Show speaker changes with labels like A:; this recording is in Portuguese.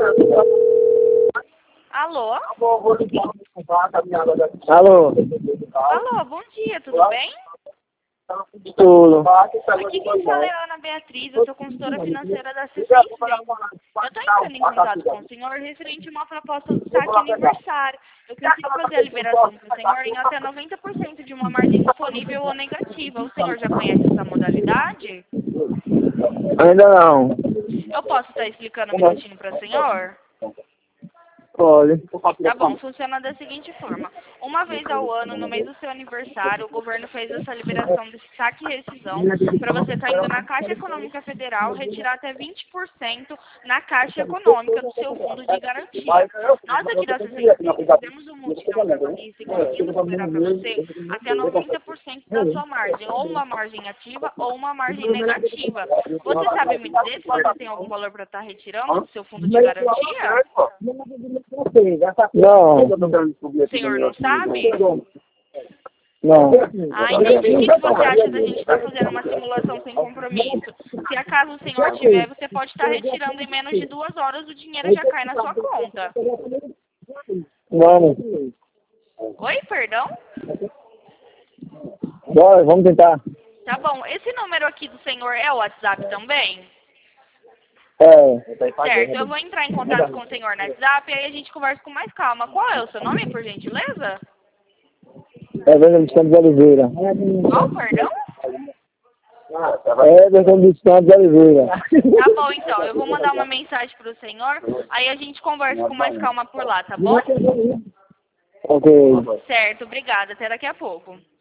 A: Alô?
B: Alô?
A: Alô, bom dia, tudo bem?
B: Tudo.
A: Aqui quem fala é a Ana Beatriz, eu sou consultora financeira da C6 Bank. Eu estou entrando em contato com o senhor referente a uma proposta do saque aniversário. Eu consigo fazer a liberação para o senhor em até 90% de uma margem disponível ou negativa. O senhor já conhece essa modalidade?
B: Ainda não.
A: Eu posso estar explicando um minutinho para o senhor?
B: Pode.
A: Tá bom, funciona da seguinte forma. Uma vez ao ano, no mês do seu aniversário, o governo fez essa liberação desse saque e rescisão para você estar indo na Caixa Econômica Federal retirar até 20% na Caixa Econômica do seu fundo de garantia. Nós aqui da C6 temos um multidão trabalhista e conseguimos liberar para você até 90% da sua margem, ou uma margem ativa ou uma margem negativa. Você sabe me dizer se você tem algum valor para estar retirando do seu fundo de garantia?
B: Não.
A: O senhor não sabe?
B: Não.
A: Ah, entendi. O que você acha da gente estar fazendo uma simulação sem compromisso? Se acaso o senhor tiver, você pode estar retirando em menos de 2 horas, o dinheiro já cai na sua conta.
B: Vamos.
A: Oi, perdão?
B: Bora, vamos tentar.
A: Tá bom. Esse número aqui do senhor é o WhatsApp também?
B: É.
A: Certo. Eu vou entrar em contato com o senhor no WhatsApp e aí a gente conversa com mais calma. Qual é o seu nome, por gentileza?
B: Everton dos Santos Oliveira.
A: Qual, perdão?
B: Everton dos Santos Oliveira.
A: Tá bom, então. Eu vou mandar uma mensagem pro senhor, aí a gente conversa com mais calma por lá, tá bom?
B: Ok.
A: Certo, obrigada. Até daqui a pouco.